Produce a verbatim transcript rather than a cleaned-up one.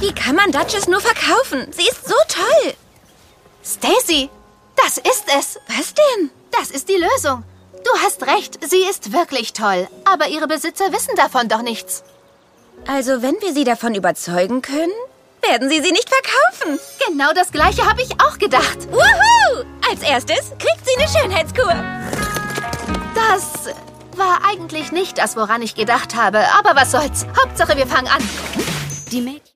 Wie kann man Duchess nur verkaufen? Sie ist so toll. Stacy, das ist es. Was denn? Das ist die Lösung. Du hast recht, sie ist wirklich toll. Aber ihre Besitzer wissen davon doch nichts. Also, wenn wir sie davon überzeugen können, werden sie sie nicht verkaufen. Genau das Gleiche habe ich auch gedacht. Wuhu! Als erstes kriegt sie eine Schönheitskur. Das war eigentlich nicht das, woran ich gedacht habe. Aber was soll's? Hauptsache, wir fangen an. Die Mädchen.